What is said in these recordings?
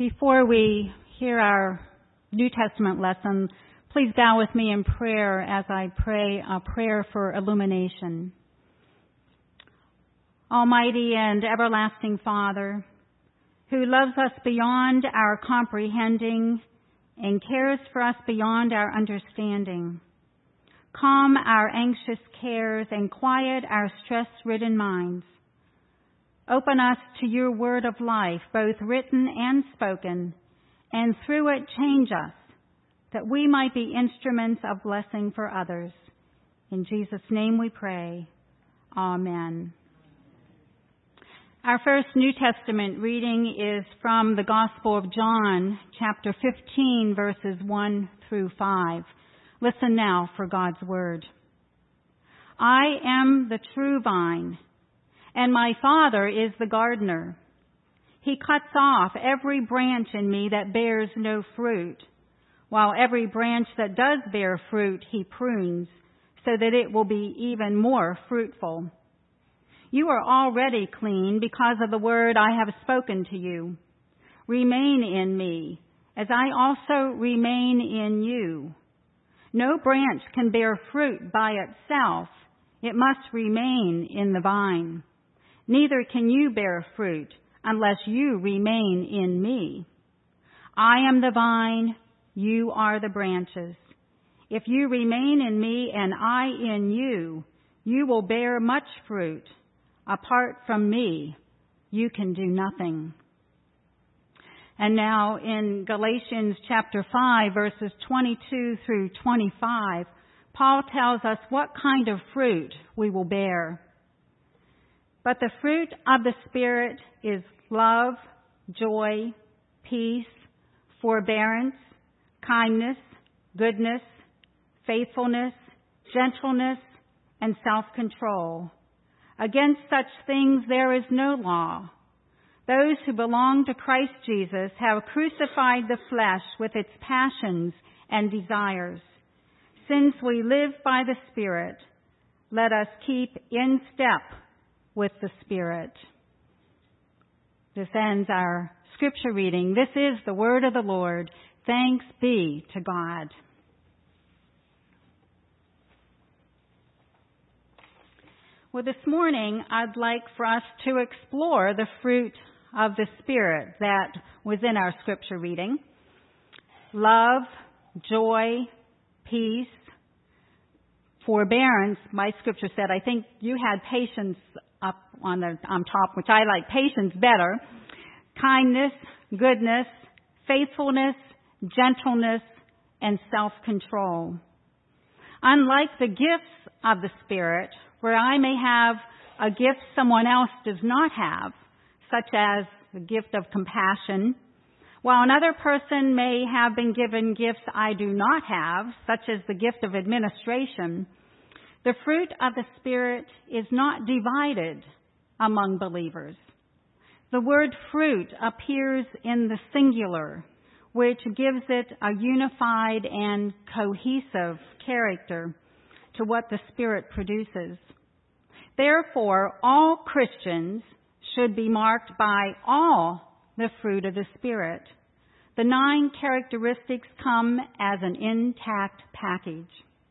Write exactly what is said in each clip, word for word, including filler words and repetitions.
Before we hear our New Testament lesson, please bow with me in prayer as I pray a prayer for illumination. Almighty and everlasting Father, who loves us beyond our comprehending and cares for us beyond our understanding, calm our anxious cares and quiet our stress-ridden minds. Open us to your word of life, both written and spoken, and through it change us, that we might be instruments of blessing for others. In Jesus' name we pray. Amen. Our first New Testament reading is from the Gospel of John, chapter fifteen, verses one through five. Listen now for God's word. I am the true vine, and my Father is the gardener. He cuts off every branch in me that bears no fruit, while every branch that does bear fruit he prunes, so that it will be even more fruitful. You are already clean because of the word I have spoken to you. Remain in me, as I also remain in you. No branch can bear fruit by itself. It must remain in the vine. Neither can you bear fruit unless you remain in me. I am the vine, you are the branches. If you remain in me and I in you, you will bear much fruit. Apart from me, you can do nothing. And now in Galatians chapter five, verses twenty-two through twenty-five, Paul tells us what kind of fruit we will bear. But the fruit of the Spirit is love, joy, peace, forbearance, kindness, goodness, faithfulness, gentleness, and self-control. Against such things there is no law. Those who belong to Christ Jesus have crucified the flesh with its passions and desires. Since we live by the Spirit, let us keep in step with the Spirit. This ends our scripture reading. This is the word of the Lord. Thanks be to God. Well, this morning I'd like for us to explore the fruit of the Spirit that was in our scripture reading. Love, joy, peace, forbearance. My scripture said, I think you had patience up on the on top, which I like patience better. Kindness, goodness, faithfulness, gentleness, and self-control. Unlike the gifts of the Spirit, where I may have a gift someone else does not have, such as the gift of compassion, while another person may have been given gifts I do not have, such as the gift of administration, the fruit of the Spirit is not divided among believers. The word fruit appears in the singular, which gives it a unified and cohesive character to what the Spirit produces. Therefore, all Christians should be marked by all the fruit of the Spirit. The nine characteristics come as an intact package.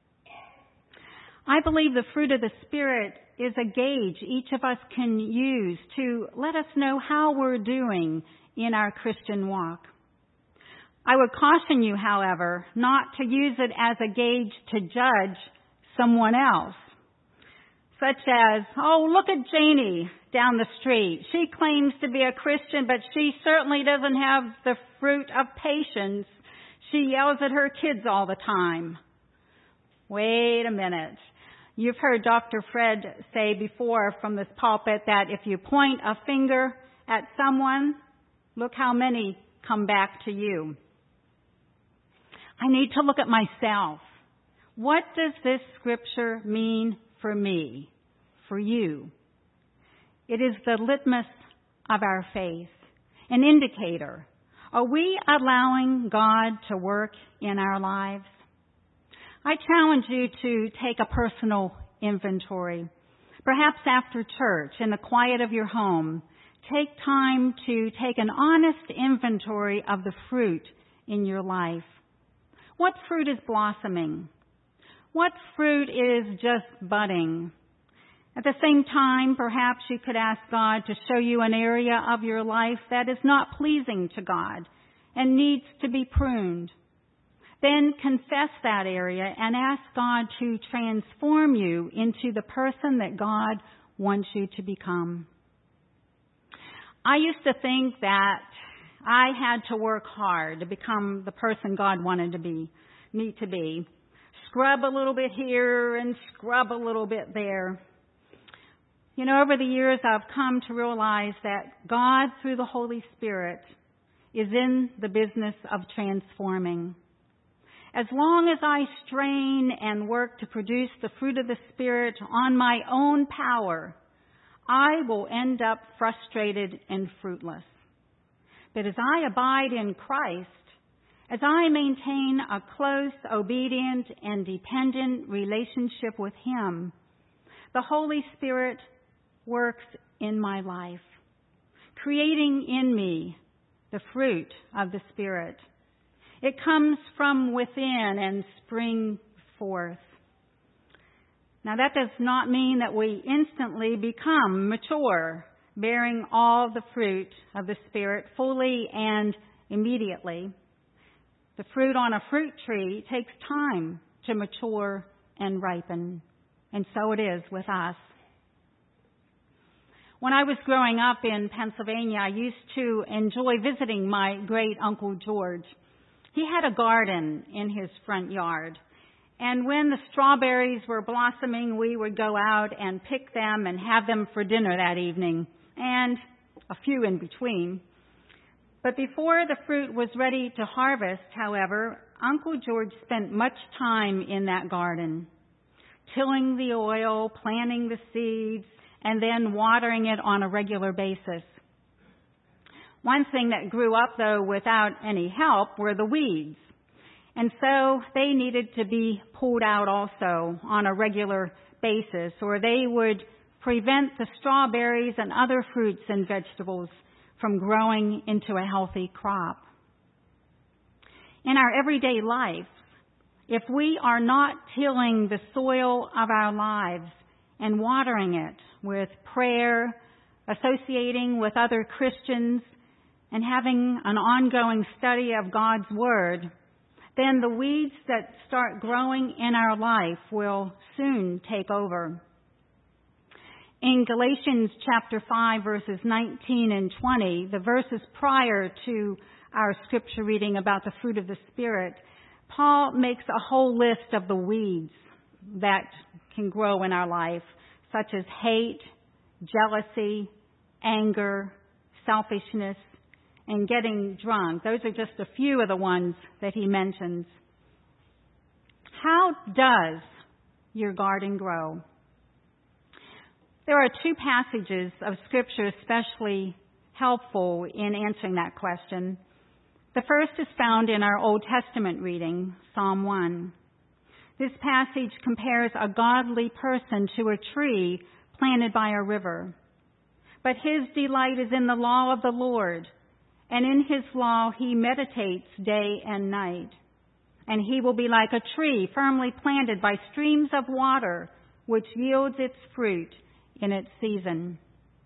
I believe the fruit of the Spirit is a gauge each of us can use to let us know how we're doing in our Christian walk. I would caution you, however, not to use it as a gauge to judge someone else, such as, oh, look at Janie down the street. She claims to be a Christian, but she certainly doesn't have the fruit of patience. She yells at her kids all the time. Wait a minute. You've heard Doctor Fred say before from this pulpit that if you point a finger at someone, look how many come back to you. I need to look at myself. What does this scripture mean for me, for you? It is the litmus of our faith, an indicator. Are we allowing God to work in our lives? I challenge you to take a personal inventory. Perhaps after church, in the quiet of your home, take time to take an honest inventory of the fruit in your life. What fruit is blossoming? What fruit is just budding? At the same time, perhaps you could ask God to show you an area of your life that is not pleasing to God and needs to be pruned. Then confess that area and ask God to transform you into the person that God wants you to become. I used to think that I had to work hard to become the person God wanted to be, me to be. Scrub a little bit here and scrub a little bit there. You know, over the years I've come to realize that God, through the Holy Spirit, is in the business of transforming. As long as I strain and work to produce the fruit of the Spirit on my own power, I will end up frustrated and fruitless. But as I abide in Christ, as I maintain a close, obedient, and dependent relationship with Him, the Holy Spirit works in my life, creating in me the fruit of the Spirit. It comes from within and springs forth. Now that does not mean that we instantly become mature, bearing all the fruit of the Spirit fully and immediately. The fruit on a fruit tree takes time to mature and ripen, and so it is with us. When I was growing up in Pennsylvania, I used to enjoy visiting my great Uncle George. He had a garden in his front yard, and when the strawberries were blossoming, we would go out and pick them and have them for dinner that evening, and a few in between. But before the fruit was ready to harvest, however, Uncle George spent much time in that garden, tilling the oil, planting the seeds, and then watering it on a regular basis. One thing that grew up, though, without any help were the weeds. And so they needed to be pulled out also on a regular basis, or they would prevent the strawberries and other fruits and vegetables from growing into a healthy crop. In our everyday life, if we are not tilling the soil of our lives and watering it with prayer, associating with other Christians, and having an ongoing study of God's Word, then the weeds that start growing in our life will soon take over. In Galatians chapter five, verses nineteen and twenty, the verses prior to our scripture reading about the fruit of the Spirit, Paul makes a whole list of the weeds that can grow in our life, such as hate, jealousy, anger, selfishness, and getting drunk. Those are just a few of the ones that he mentions. How does your garden grow? There are two passages of Scripture especially helpful in answering that question. The first is found in our Old Testament reading, Psalm one. This passage compares a godly person to a tree planted by a river. But his delight is in the law of the Lord, and in his law he meditates day and night. And he will be like a tree firmly planted by streams of water, which yields its fruit in its season.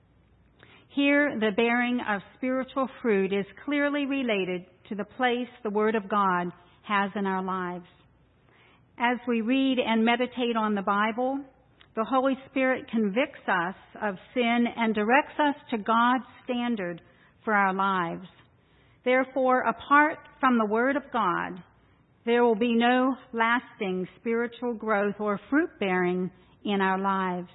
Here, the bearing of spiritual fruit is clearly related to the place the Word of God has in our lives. As we read and meditate on the Bible, the Holy Spirit convicts us of sin and directs us to God's standard for our lives. Therefore, apart from the Word of God, there will be no lasting spiritual growth or fruit-bearing in our lives.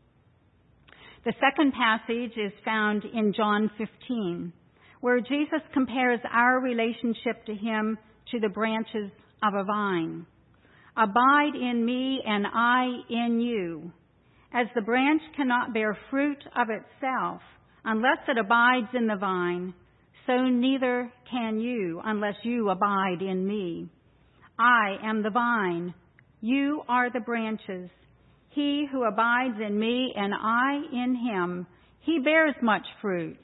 The second passage is found in John fifteen, where Jesus compares our relationship to Him to the branches of a vine. Abide in me and I in you. As the branch cannot bear fruit of itself unless it abides in the vine, so neither can you unless you abide in me. I am the vine, you are the branches. He who abides in me and I in him, he bears much fruit,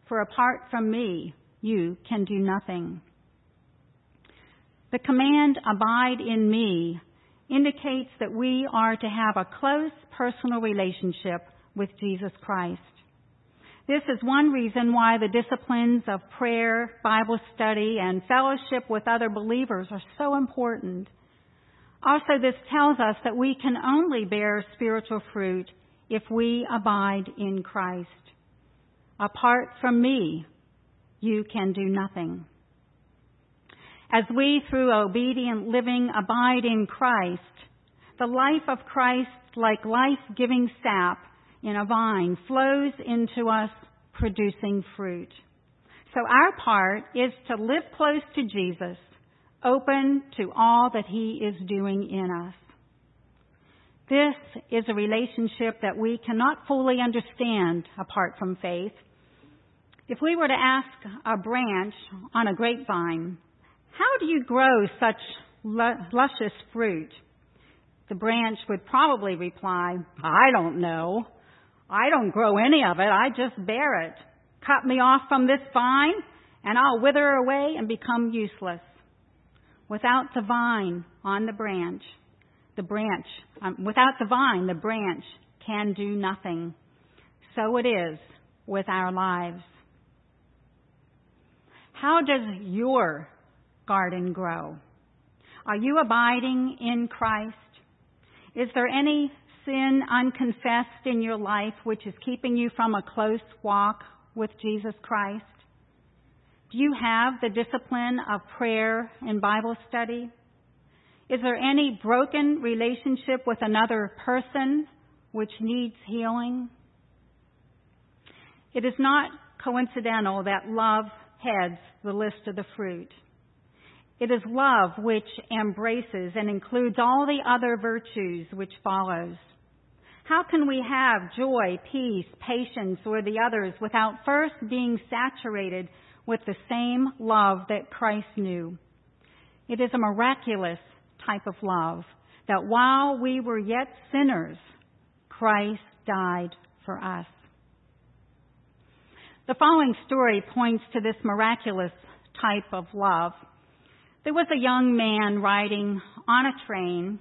for apart from me, you can do nothing. The command, abide in me, indicates that we are to have a close personal relationship with Jesus Christ. This is one reason why the disciplines of prayer, Bible study, and fellowship with other believers are so important. Also, this tells us that we can only bear spiritual fruit if we abide in Christ. Apart from me, you can do nothing. As we, through obedient living, abide in Christ, the life of Christ, like life-giving sap in a vine, flows into us, producing fruit. So our part is to live close to Jesus, open to all that He is doing in us. This is a relationship that we cannot fully understand apart from faith. If we were to ask a branch on a grapevine, how do you grow such luscious fruit? The branch would probably reply, I don't know. I don't grow any of it. I just bear it. Cut me off from this vine, and I'll wither away and become useless. Without the vine on the branch, the branch, um, without the vine, the branch can do nothing. So it is with our lives. How does your garden grow? Are you abiding in Christ? Is there any sin unconfessed in your life which is keeping you from a close walk with Jesus Christ? Do you have the discipline of prayer and Bible study? Is there any broken relationship with another person which needs healing? It is not coincidental that love heads the list of the fruit. It is love which embraces and includes all the other virtues which follows. How can we have joy, peace, patience, or the others without first being saturated with the same love that Christ knew? It is a miraculous type of love that while we were yet sinners, Christ died for us. The following story points to this miraculous type of love. There was a young man riding on a train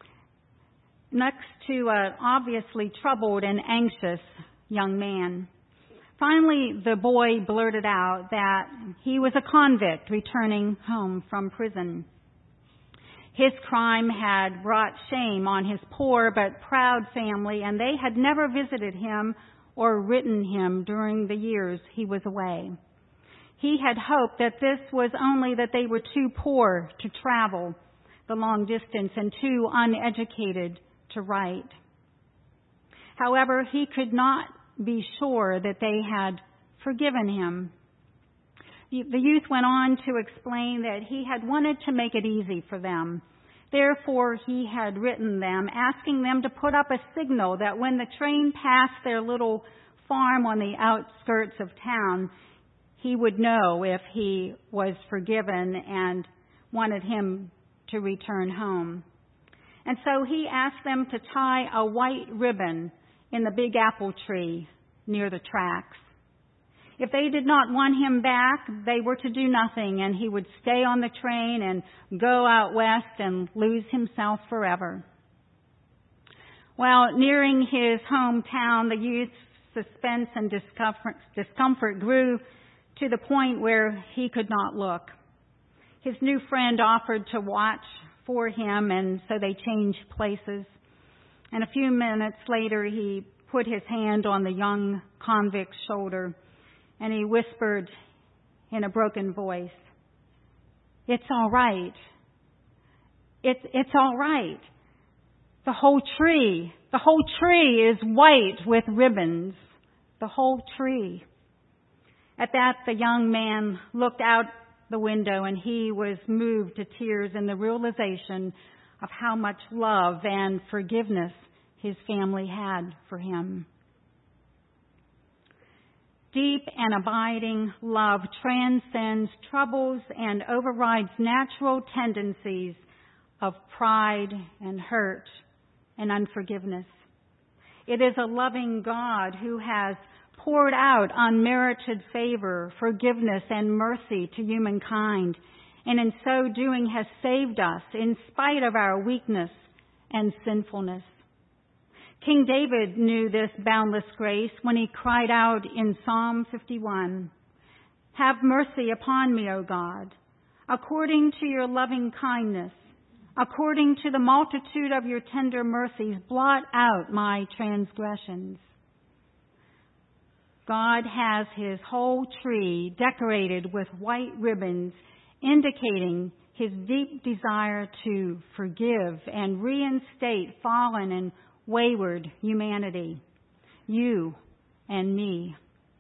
next to an obviously troubled and anxious young man. Finally, the boy blurted out that he was a convict returning home from prison. His crime had brought shame on his poor but proud family, and they had never visited him or written him during the years he was away. He had hoped that this was only that they were too poor to travel the long distance and too uneducated to write. However, he could not be sure that they had forgiven him. The youth went on to explain that he had wanted to make it easy for them. Therefore, he had written them, asking them to put up a signal that when the train passed their little farm on the outskirts of town, he would know if he was forgiven and wanted him to return home. And so he asked them to tie a white ribbon in the big apple tree near the tracks. If they did not want him back, they were to do nothing, and he would stay on the train and go out west and lose himself forever. While nearing his hometown, the youth's suspense and discomfort, discomfort grew to the point where he could not look. His new friend offered to watch for him, and so they changed places. And a few minutes later, he put his hand on the young convict's shoulder, and he whispered in a broken voice, "It's all right. It's, it's all right. The whole tree, the whole tree is white with ribbons. The whole tree." At that, the young man looked out the window, and he was moved to tears in the realization of how much love and forgiveness his family had for him. Deep and abiding love transcends troubles and overrides natural tendencies of pride and hurt and unforgiveness. It is a loving God who has poured out unmerited favor, forgiveness, and mercy to humankind, and in so doing has saved us in spite of our weakness and sinfulness. King David knew this boundless grace when he cried out in Psalm fifty-one, "Have mercy upon me, O God, according to your loving kindness, according to the multitude of your tender mercies, blot out my transgressions." God has his whole tree decorated with white ribbons, indicating his deep desire to forgive and reinstate fallen and wayward humanity, you and me.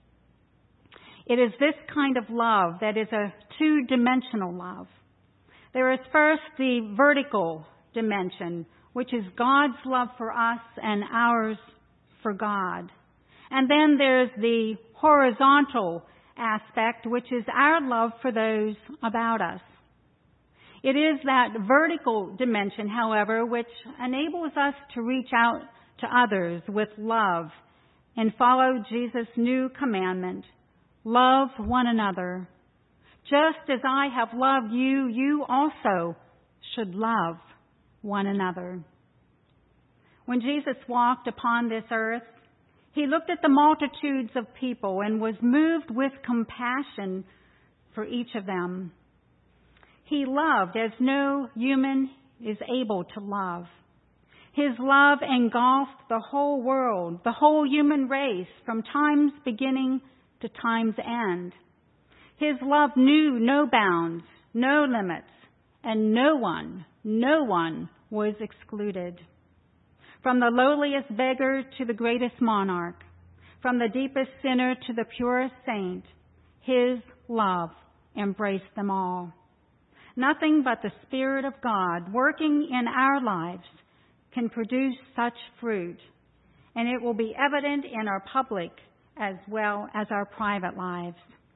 It is this kind of love that is a two-dimensional love. There is first the vertical dimension, which is God's love for us and ours for God. And then there's the horizontal aspect, which is our love for those about us. It is that vertical dimension, however, which enables us to reach out to others with love and follow Jesus' new commandment, love one another. Just as I have loved you, you also should love one another. When Jesus walked upon this earth, he looked at the multitudes of people and was moved with compassion for each of them. He loved as no human is able to love. His love engulfed the whole world, the whole human race, from time's beginning to time's end. His love knew no bounds, no limits, and no one, no one was excluded. From the lowliest beggar to the greatest monarch, from the deepest sinner to the purest saint, his love embraced them all. Nothing but the Spirit of God working in our lives can produce such fruit, and it will be evident in our public as well as our private lives.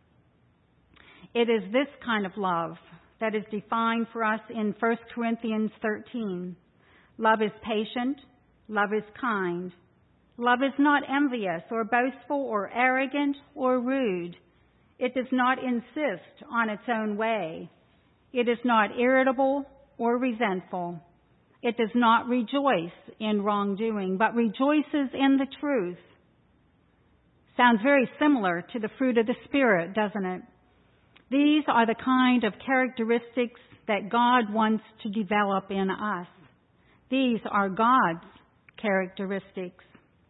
It is this kind of love that is defined for us in First Corinthians thirteen. Love is patient. Love is kind. Love is not envious or boastful or arrogant or rude. It does not insist on its own way. It is not irritable or resentful. It does not rejoice in wrongdoing, but rejoices in the truth. Sounds very similar to the fruit of the Spirit, doesn't it? These are the kind of characteristics that God wants to develop in us. These are God's characteristics.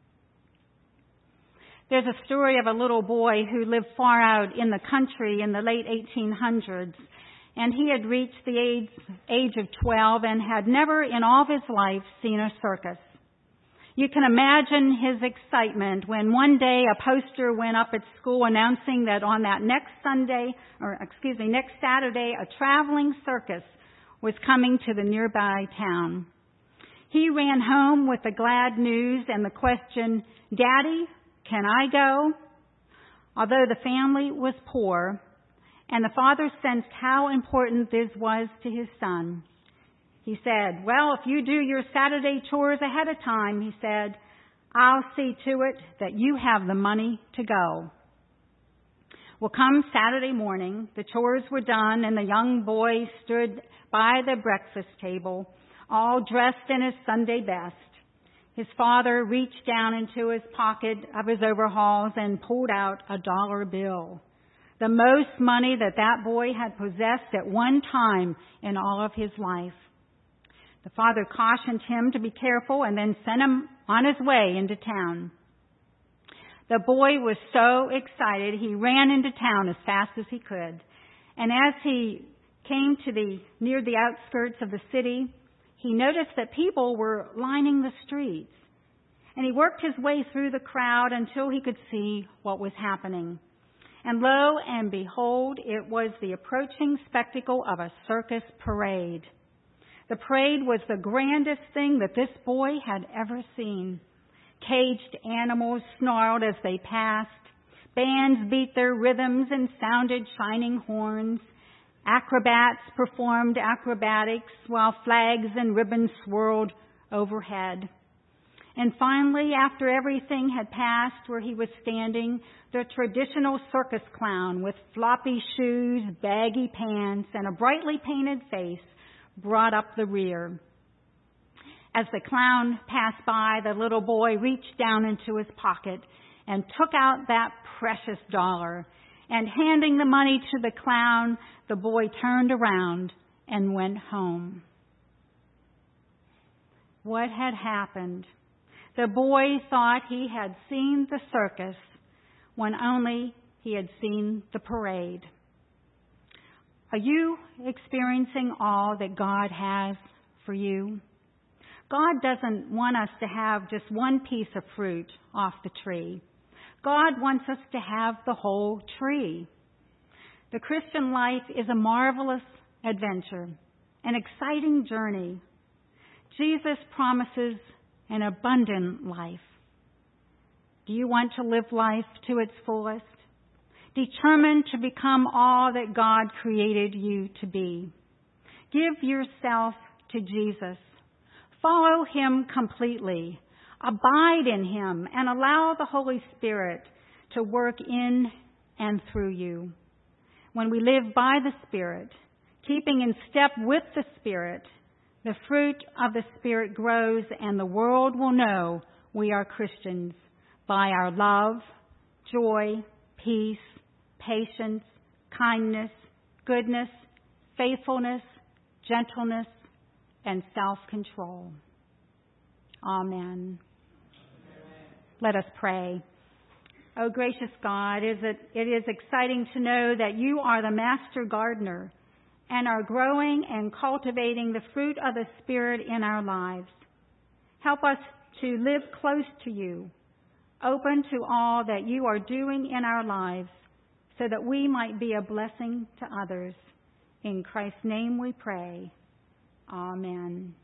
There's a story of a little boy who lived far out in the country in the late eighteen hundreds, and he had reached the age, age of twelve and had never in all of his life seen a circus. You can imagine his excitement when one day a poster went up at school announcing that on that next Sunday, or excuse me, next Saturday, a traveling circus was coming to the nearby town. He ran home with the glad news and the question, "Daddy, can I go?" Although the family was poor, and the father sensed how important this was to his son, he said, "Well, if you do your Saturday chores ahead of time," he said, "I'll see to it that you have the money to go." Well, come Saturday morning, the chores were done and the young boy stood by the breakfast table, all dressed in his Sunday best. His father reached down into his pocket of his overalls and pulled out a dollar bill, the most money that that boy had possessed at one time in all of his life. The father cautioned him to be careful and then sent him on his way into town. The boy was so excited he ran into town as fast as he could. And as he came to the near the outskirts of the city, he noticed that people were lining the streets. And he worked his way through the crowd until he could see what was happening. And lo and behold, it was the approaching spectacle of a circus parade. The parade was the grandest thing that this boy had ever seen. Caged animals snarled as they passed. Bands beat their rhythms and sounded shining horns. Acrobats performed acrobatics while flags and ribbons swirled overhead. And finally, after everything had passed where he was standing, the traditional circus clown with floppy shoes, baggy pants, and a brightly painted face brought up the rear. As the clown passed by, the little boy reached down into his pocket and took out that precious dollar. And handing the money to the clown, the boy turned around and went home. What had happened? The boy thought he had seen the circus when only he had seen the parade. Are you experiencing all that God has for you? God doesn't want us to have just one piece of fruit off the tree. God wants us to have the whole tree. The Christian life is a marvelous adventure, an exciting journey. Jesus promises an abundant life. Do you want to live life to its fullest? Determined to become all that God created you to be. Give yourself to Jesus. Follow him completely. Abide in him and allow the Holy Spirit to work in and through you. When we live by the Spirit, keeping in step with the Spirit, the fruit of the Spirit grows, and the world will know we are Christians by our love, joy, peace, patience, kindness, goodness, faithfulness, gentleness, and self-control. Amen. Let us pray. Oh, gracious God, is it, it is exciting to know that you are the master gardener and are growing and cultivating the fruit of the Spirit in our lives. Help us to live close to you, open to all that you are doing in our lives, so that we might be a blessing to others. In Christ's name we pray. Amen.